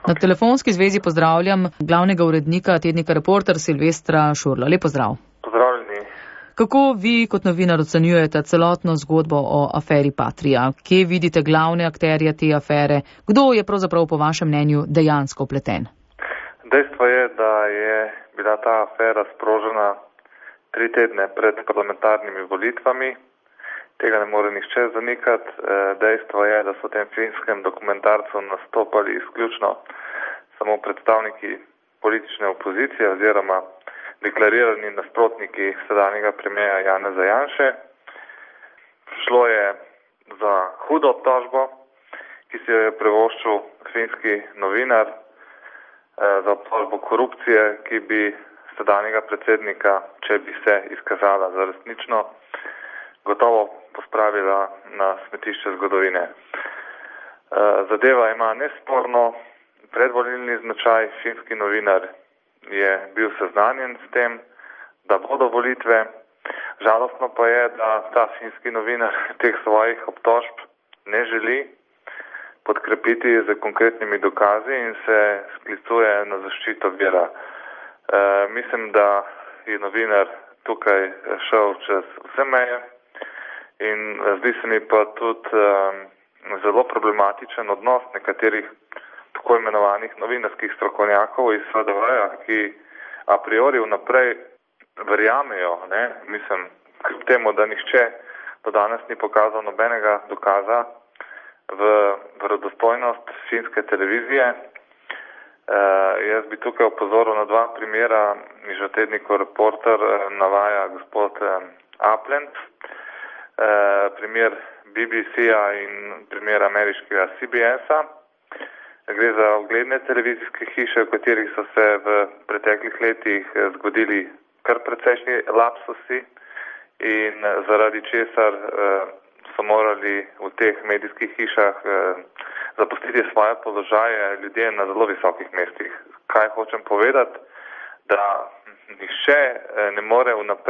Na telefonski zvezi pozdravljam glavnega urednika tednika Reporter Silvestra Šurla. Lep pozdrav. Pozdravljeni. Kako vi kot novinar ocenjujete celotno zgodbo o aferi Patria? Kje vidite glavne akterje te afere? Kdo je pravzaprav po vašem mnenju dejansko vpleten? Dejstvo je, da je bila ta afera sprožena 3 tedne pred parlamentarnimi volitvami. Tega ne more nihče zanikati. Dejstvo je, da so v tem filmskem dokumentarcu nastopali izključno samo predstavniki politične opozicije oziroma deklarirani nasprotniki sedanjega premierja Janeza Janše. Šlo je za hudo obtožbo, ki si jo je privoščil finski novinar, za obtožbo korupcije, ki bi sedanjega predsednika, če bi se izkazala za resnično, gotovo pospravila na smetišče zgodovine. Zadeva ima nesporno predvolilni značaj. Finski novinar je bil seznanjen s tem, da bodo volitve. Žalostno pa je, da ta finski novinar teh svojih obtožb ne želi podkrepiti z konkretnimi dokazi in se sklicuje na zaščito vira. Mislim, da je novinar tukaj šel čez vse meje in zdi se mi pa tudi zelo problematičen odnos nekaterih tako imenovanih novinarskih strokovnjakov iz SDV-ja, ki a priori vnaprej verjamejo, mislim, kljub temu, da nihče do danes ni pokazal nobenega dokaza v verodostojnost finske televizije. Jaz bi tukaj opozoril na 2 primera, iz tednika Reporter navaja gospod Aplent, primer BBC-ja in primer ameriškega CBS-a. Gre za ugledne televizijske hiše, v katerih so se v preteklih letih zgodili kar precejšnji lapsusi in zaradi česar so morali v teh medijskih hišah zapustiti svoje položaje ljudje na zelo visokih mestih. Kaj hočem povedati? Da nihče ne more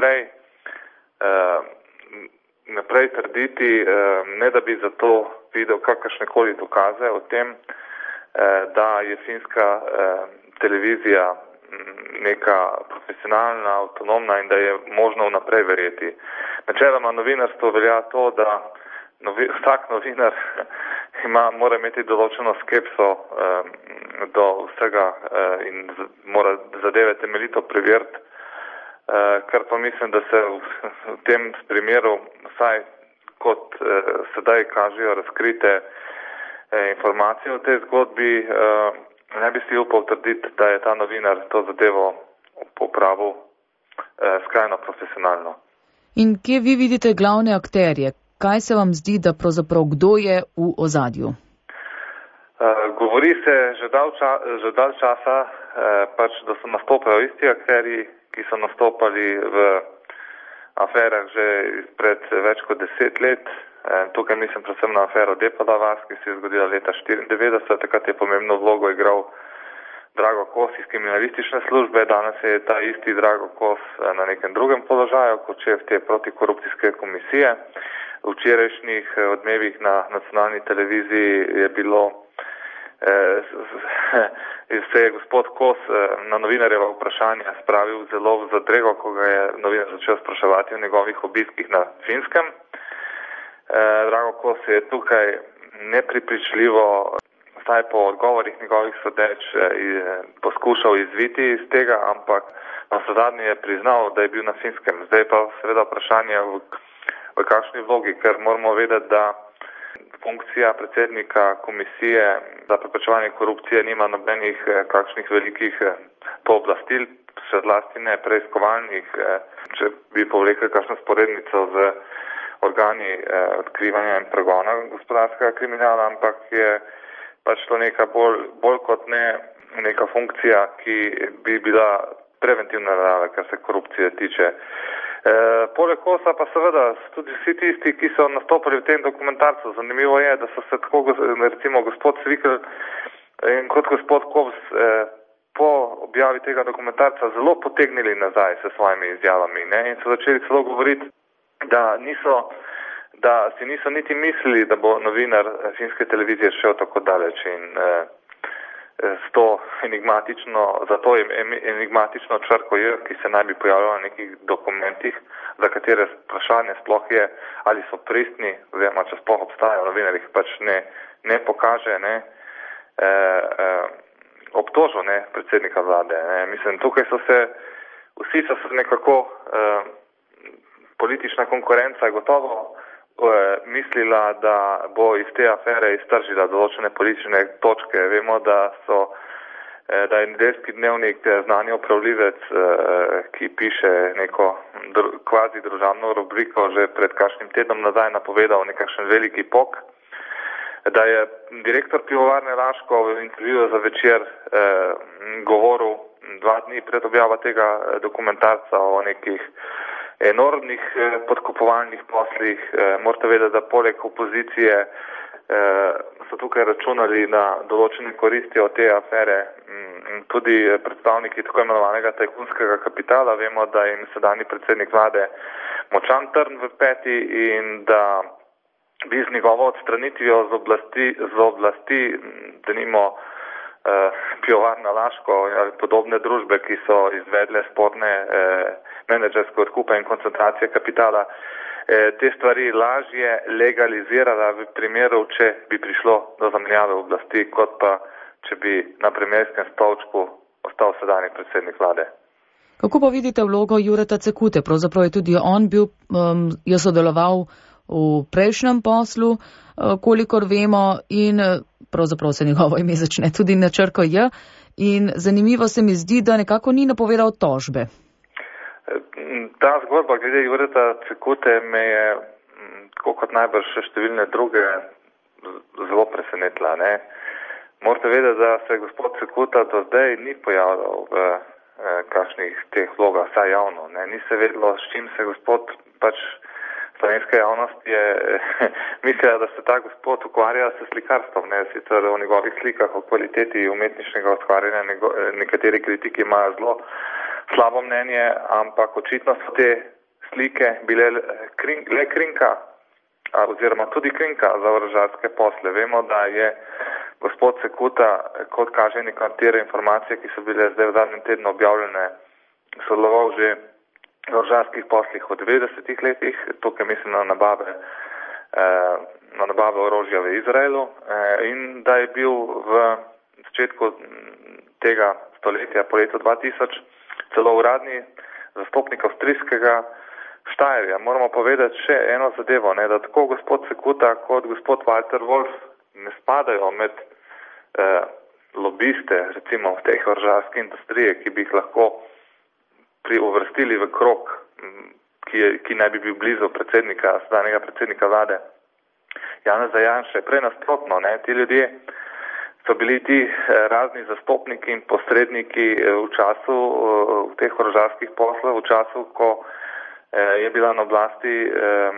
vnaprej trditi, ne da bi zato videl kakršnekoli dokaze o tem, da je finska televizija neka profesionalna, avtonomna in da je možno vnaprej verjeti. Načeloma novinarstvo velja to, da vsak novinar mora imeti določeno skepso do vsega in mora zadeve temeljito preveriti, kar pa mislim, da se v tem primeru, vsaj kot sedaj kažejo razkrite informacije o tej zgodbi, ne bi si upal trditi, da je ta novinar to zadevo popravil skrajno profesionalno. In kje vi vidite glavne akterje? Kaj se vam zdi, da pravzaprav kdo je v ozadju? Govori se že dalj časa, da so nastopajo isti akterji, ki so nastopali v aferah že pred več kot 10 let. Tukaj mislim predvsem na afero Depala vas, ki se je zgodila leta 1994. Takrat je pomembno vlogo igral Drago Kos iz kriminalistične službe. Danes je ta isti Drago Kos na nekem drugem položaju kot šef te protikorupcijske komisije. V včerajšnjih odmevih na nacionalni televiziji je bilo, se je gospod Kos na novinarjeva vprašanja spravil zelo v zadrego, ko ga je novinar začel spraševati o njegovih obiskih na Finskem. Drago Kos je tukaj neprepričljivo, vsaj po odgovorih njegovih sodeč, poskušal izviti iz tega, ampak na zadnje je priznal, da je bil na Finskem. Zdaj pa seveda vprašanje v kakšni vlogi, ker moramo vedeti, da funkcija predsednika komisije za preprečevanje korupcije nima nobenih kakšnih velikih pooblastil, še zlasti ne preiskovalnih, če bi povlekli kakšno sporednico z organi odkrivanja in pregona gospodarskega kriminala, ampak je pač to neka bolj kot ne neka funkcija, ki bi bila preventivna narave, kar se korupcije tiče. Poleg Kosa pa seveda tudi vsi tisti, ki so nastopili v tem dokumentarcu. Zanimivo je, da so se tako recimo gospod Svikl in kot gospod Kovs po objavi tega dokumentarca zelo potegnili nazaj s svojimi izjavami, in so začeli celo govoriti, da si niso niti mislili, da bo novinar finske televizije šel tako daleč. In s za to enigmatično črko J, ki se naj bi pojavljala na nekih dokumentih, za katere vprašanje sploh je, ali so pristni, oziroma če sploh obstajajo novinarjih, pač ne pokaže, obtožil, predsednika vlade. Mislim, tukaj vsi so se nekako, politična konkurenca je gotovo mislila, da bo iz te afere iztržila določene politične točke. Vemo, da je Nedeljski dnevnik znani opravljivec, ki piše neko kvazi državno rubriko, že pred kakšnim tednom nazaj napovedal nekakšen veliki pok, da je direktor pivovarne Laško v intervjuju za Večer govoril 2 dni pred objavo tega dokumentarca o nekih enormnih podkupovalnih poslih. Morate vedeti, da poleg opozicije so tukaj računali na določene koristi od te afere tudi predstavniki tako imenovanega tajkunskega kapitala. Vemo, da jim sedanji predsednik vlade močan trn v peti in da bi z njegovo odstranitvijo z oblasti, denimo pivovarna Laško ali podobne družbe, ki so izvedle sporne menedžerske odkupe in koncentracije kapitala, te stvari lažje legalizirala v primeru, če bi prišlo do zamenjave oblasti, kot pa če bi na premierskem stolčku ostal sedanji predsednik vlade. Kako pa vidite vlogo Jureta Cekute? Pravzaprav je tudi on je sodeloval v prejšnjem poslu, kolikor vemo, in pravzaprav se njegovo ime začne tudi na črko J. In zanimivo se mi zdi, da nekako ni napovedal tožbe. Ta zgodba glede Jureta Cekute me je, tako kot najbrž še številne druge, zelo presenetila. Morate vedeti, da se gospod Cekuta do zdaj ni pojavljal v kakšnih teh vlogah, vsaj javno. Ni se vedelo, s čim se gospod, slovenska javnost je mislila, da se ta gospod ukvarja s slikarstvom. Sicer o njegovih slikah, o kvaliteti umetniškega ustvarjanja nekateri kritiki imajo zelo slabo mnenje, ampak očitno so te slike bile le krinka, oziroma tudi krinka za orožarske posle. Vemo, da je gospod Cekuta, kot kaže nekatere informacije, ki so bile zdaj v zadnjem tednu objavljene, sodeloval že v orožarskih poslih v 90-ih letih, tukaj mislim na nabave orožja v Izraelu, in da je bil v začetku tega stoletja, po letu 2000, celo uradni zastopnik avstrijskega Štajerja. Moramo povedati še eno zadevo, da tako gospod Cekuta kot gospod Walter Wolf ne spadajo med lobiste, recimo v tej orožarski industriji, ki bi jih lahko uvrstili v krog, ki naj bi bil blizu sedanjega predsednika vlade Janeza Janše. Prej nasprotno, ti ljudje so bili ti razni zastopniki in posredniki v času teh orožarskih poslov, v času, ko je bila na oblasti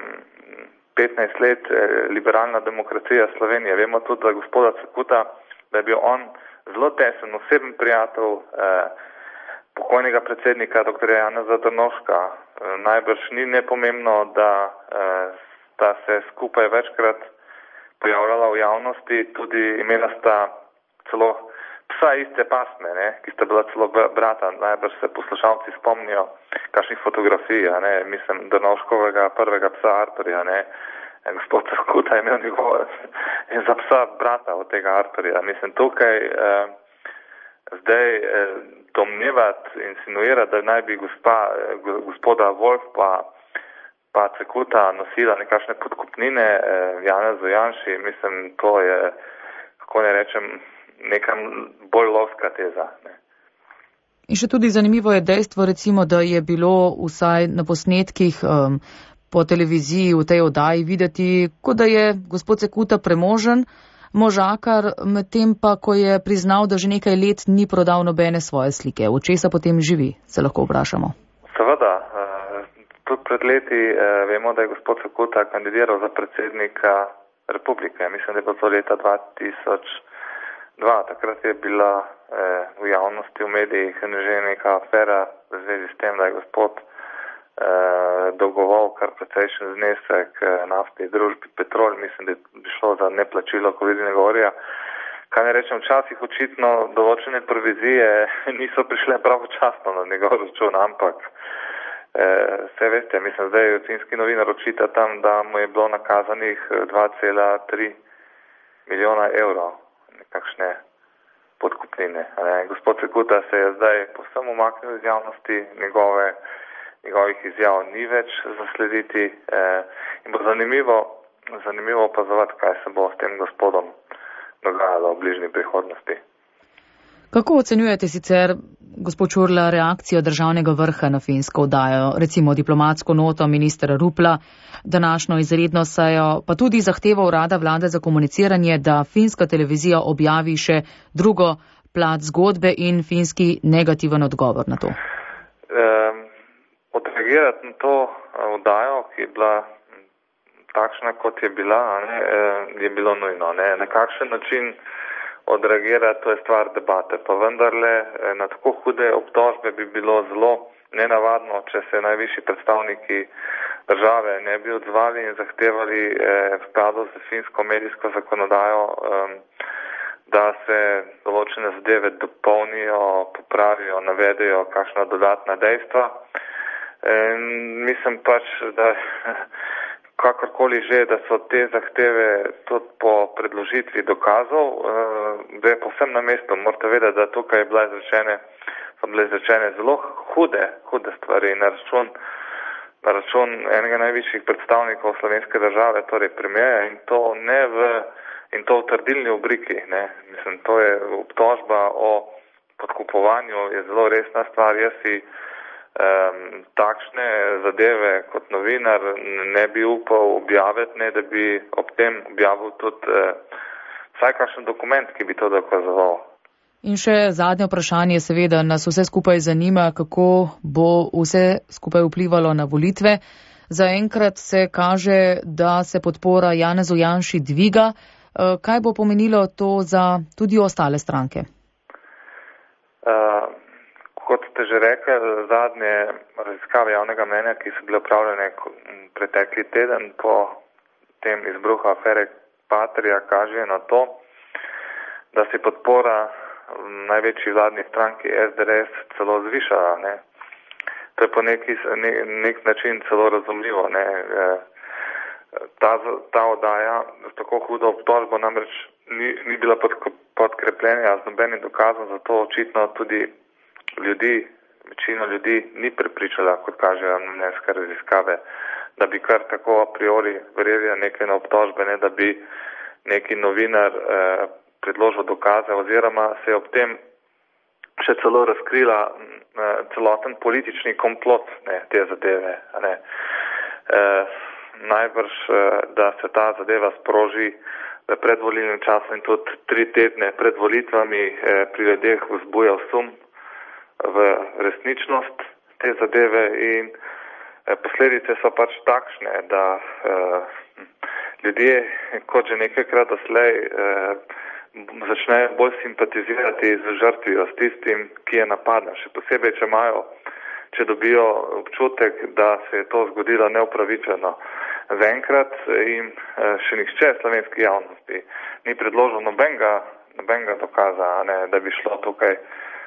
15 let liberalna demokracija Slovenije. Vemo tudi, da gospoda Cekuta, da je bil on zelo tesen, oseben prijatelj pokojnega predsednika dr. Janeza Drnovška. Najbrž ni nepomembno, da sta se skupaj večkrat pojavljala v javnosti, tudi imela sta celo psa iste pasme, ki sta bila celo brata. Najbrž se poslušalci spomnijo kakšnih fotografij, mislim Drnovškovega prvega psa Arturja, gospod Cekuta je imel za psa brata od tega Arturja. Mislim, tukaj zdaj domnevati, insinuirati, da naj bi gospoda Wolf pa Cekuta nosila nekakšne podkupnine Janezu Janši, mislim, to je, kako ne rečem, neka bolj lovska teza. In še tudi zanimivo je dejstvo, recimo, da je bilo vsaj na posnetkih po televiziji v tej oddaji videti, kot da je gospod Cekuta premožen možakar, medtem pa, ko je priznal, da že nekaj let ni prodal nobene svoje slike. Od česa potem živi, se lahko vprašamo. Seveda, tudi pred leti vemo, da je gospod Cekuta kandidiral za predsednika republike. Mislim, da je bilo to leta 2002. Takrat je bila v javnosti, v medijih že neka afera v zvezi s tem, da je gospod dolgoval kar precejšen znesek naftni družbi Petrol. Mislim, da je šlo za neplačilo kovidnega gorja. kaj ne rečem, včasih očitno določene provizije niso prišle pravočasno na njegov račun, ampak vse veste, mislim, zdaj Finski novinar očita tam, da mu je bilo nakazanih 2,3 milijona evrov nekakšne podkupnine. Gospod Cekuta se je zdaj povsem umaknil iz javnosti, njegovih izjav ni več zaslediti in bo zanimivo opazovati, kaj se bo s tem gospodom dogajalo v bližnji prihodnosti. Kako ocenjujete sicer, gospod Čurla, reakcijo državnega vrha na finsko oddajo, recimo diplomatsko noto ministra Rupla, današnjo izredno sejo, pa tudi zahtevo urada vlade za komuniciranje, da finska televizija objavi še drugo plat zgodbe in finski negativen odgovor na to? Odreagirati na to oddajo, ki je bila takšna, kot je bila, je bilo nujno. Na kakšen način odreagirati, to je stvar debate. Pa vendarle na tako hude obtožbe bi bilo zelo nenavadno, če se najvišji predstavniki države ne bi odzvali in zahtevali v skladu z finsko medijsko zakonodajo, da se določene zadeve dopolnijo, popravijo, navedejo kakšna dodatna dejstva. Mislim pač, da kakorkoli že, da so te zahteve tudi po predložitvi dokazov, da je povsem na mestu. Morate vedeti, da tukaj so bile izrečene zelo hude stvari na račun enega najvišjih predstavnikov slovenske države, torej premierja, in to v trdilni obliki. Mislim, to je obtožba o podkupovanju, je zelo resna stvar. Jaz si takšne zadeve kot novinar ne bi upal objaviti, ne da bi ob tem objavil tudi vsaj kakšen dokument, ki bi to dokazoval. In še zadnje vprašanje, seveda nas vse skupaj zanima, kako bo vse skupaj vplivalo na volitve. Zaenkrat se kaže, da se podpora Janezu Janši dviga. Kaj bo pomenilo to za tudi ostale stranke? Kot ste že rekli, zadnje raziskave javnega mnenja, ki so bile opravljene pretekli teden po tem izbruhu afere Patria, kaže na to, da se podpora največji vladni stranki SDS celo zvišala. To je po nek način celo razumljivo. Ta oddaja z tako hudo obtožbo namreč ni bila podkrepljena z nobenim dokazom, zato očitno tudi večina ljudi ni prepričala, kot kažejo mnenjske raziskave, da bi kar tako a priori verjeli nekaj na obtožbe, ne da bi neki novinar predložil dokaze oziroma se je ob tem še celo razkrila celoten politični komplot te zadeve. Najbrž, da se ta zadeva sproži v predvolilnem času in tudi 3 tedne pred volitvami pri ljudeh vzbuja sum v resničnost te zadeve in posledice so pač takšne, da ljudje, kot že nekajkrat doslej, začnejo bolj simpatizirati z žrtvijo, s tistim, ki je napaden. Še posebej, če dobijo občutek, da se je to zgodilo neupravičeno. Zaenkrat jim še nihče slovenski javnosti ni predložil nobenega dokaza, da bi šlo tukaj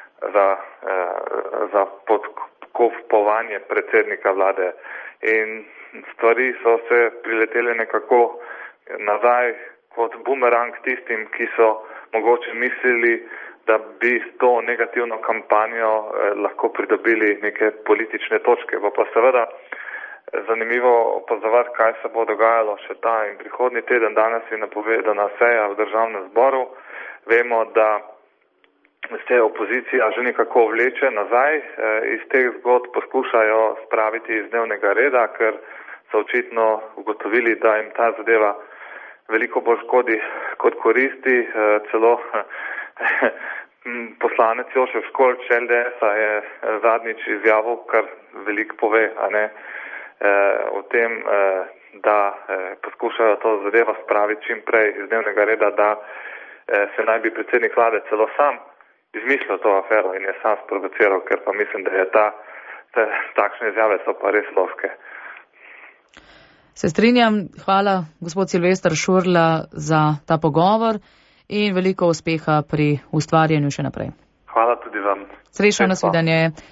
za podkupovanje predsednika vlade. In stvari so se priletele nekako nazaj kot bumerang tistim, ki so mogoče mislili, da bi s to negativno kampanjo lahko pridobili neke politične točke. Bo pa seveda zanimivo opazovati, kaj se bo dogajalo še ta in prihodnji teden. Danes je napovedana seja v Državnem zboru. Vemo, da se opozicija že nekako vleče nazaj. Iz teh zgodb poskušajo spraviti iz dnevnega reda, ker so očitno ugotovili, da jim ta zadeva veliko bolj škodi kot koristi. Celo poslanec Jožef Školč LDS-a je zadnjič izjavil, kar veliko pove, o tem, da poskušajo to zadevo spraviti čim prej iz dnevnega reda, da se naj bi predsednik vlade celo sam izmislil to afero in je sam sprovociral, ker pa mislim, da je takšne izjave so pa res lovske. Se strinjam, hvala gospod Silvester Šurla za ta pogovor in veliko uspeha pri ustvarjanju še naprej. Hvala tudi vam. Srečno, nasvidenje.